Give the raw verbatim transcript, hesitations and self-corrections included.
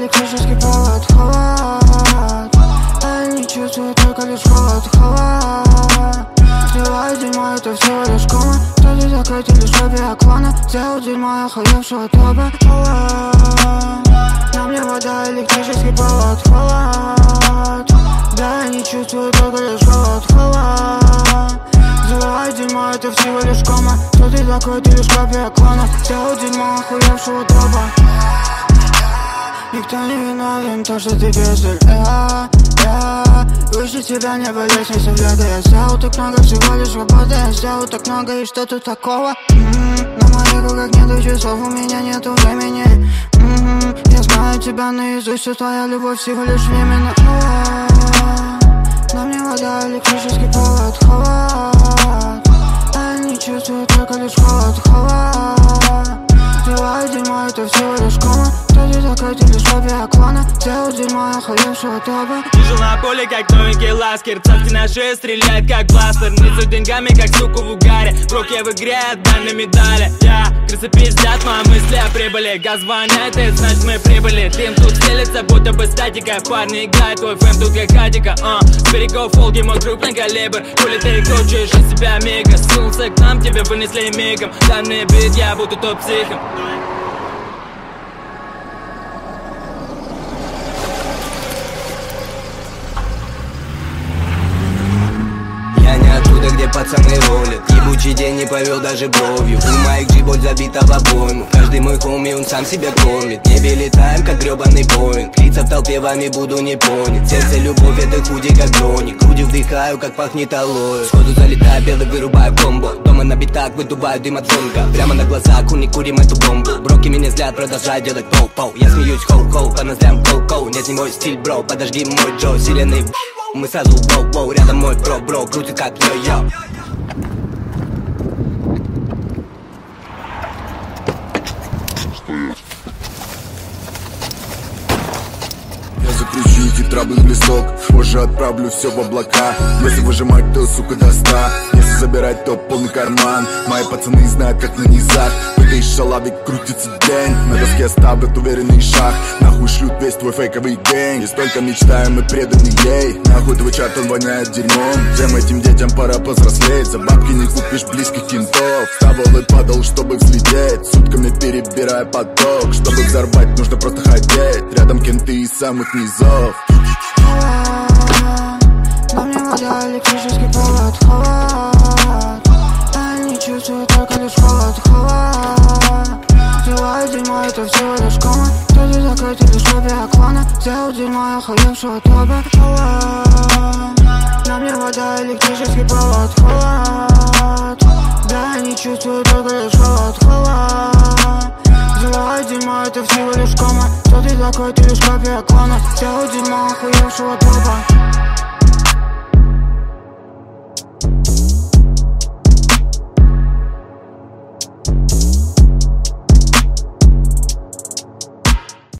электрический провод, холод. Они чувствуют только лишь холод, холод. Сливай дерьмо, это всего лишь кома. Кто-то закрытый лишь в биоклона. Сделал дерьмо охуевшего тоба, холод. На мне вода, электрический провод, холод. Да, они чувствуют только лишь холод, холод. Заливай дерьмо, это всего лишь кома. Кто-то закрытый лишь в биоклона. Сделал дерьмо охуевшего тоба. Никто не виновен, то, что ты бездарь, я, я выше тебя не по лестнице вряда. Я сделал так много, всего лишь работы. Я сделал так много, и что тут такого? М-м-м, на моих руках нету часов, у меня нету времени. М-м-м, я знаю тебя наизусть, что твоя любовь всего лишь временно. На мне вода, электрический провод, холод. Они чувствуют только лишь холод, холод. Сливай дерьмо, это всего лишь кома. Кто-то закрытый лишь в биоклона. Сделал дерьмо охуевшего тоба. Вижу на поле, как новенький ласкер. Цапки на шее стреляет, как бластер. Несут деньгами, как суку в угаре. В руке в игре отдай на медали. Я, крысы пиздят, мои мысли о прибыли. Газ воняет, это значит мы прибыли. Дым тут селится, будто бы статика. Парни играют, твой фэм тут как хатика. uh. С берегов Волги мой крупный калибр. Хули ты кручаешь из себя мега. Сунулся к нам, тебе вынесли мигом. Данный бит, я буду топ-психом. Где пацаны ролят, ебучий день не повел даже бровью. У моих джибот забита в обойму. Каждый мой хоми, он сам себя кормит. В небе летаем, как гребаный Боинг. Лица в толпе, вами буду не понят. Сердце любовь, это худи, как броник. Грудью вдыхаю, как пахнет алоэ. Сходу залетаю, белый вырубаю комбо. Дома на битах выдуваю дым от зонга. Прямо на глазах у не курим эту бомбу. Броки меня взгляд, продолжай делать поу-поу. Я смеюсь хоу-хоу, по ноздрям коу-коу. Нет, не мой стиль, бро, подожди мой Джо. Силенный мы сразу воу-воу. Рядом мой бро-бро, крутит как йо-йо. Я закручу тетраблен листок, позже отправлю все в облака. Если выжимать, то, сука, до ста. Если забирать, то полный карман. Мои пацаны знают, как нанизать. В этой шалаве крутится день. На доске ставят уверенный шаг. Нахуй шлют весь твой фейковый гэнг. И столько мечтаем и преданы ей. Нахуй твой чат, он воняет дерьмом. Всем этим детям пора повзрослеть. За бабки не купишь близких кентов. Вставал и падал, чтобы взлететь. Сутками перебирая поток. Чтобы взорвать, нужно просто хотеть. Рядом кенты из самых низов. На мне вода, электрический провод, холод. Они чувствуют только лишь холод, холод. Сливай дерьмо, это всего лишь кома. Кто-то закрытый лишь в биоклона. Сделал дерьмо охуевшего тоба, холод. На мне вода, электрический провод, холод. Да, они чувствуют только лишь холод, холод. Заливай дерьмо, это всего лишь кома. Кто-то закрытый лишь в биоклона. Сделал дерьмо охуевшего тоба.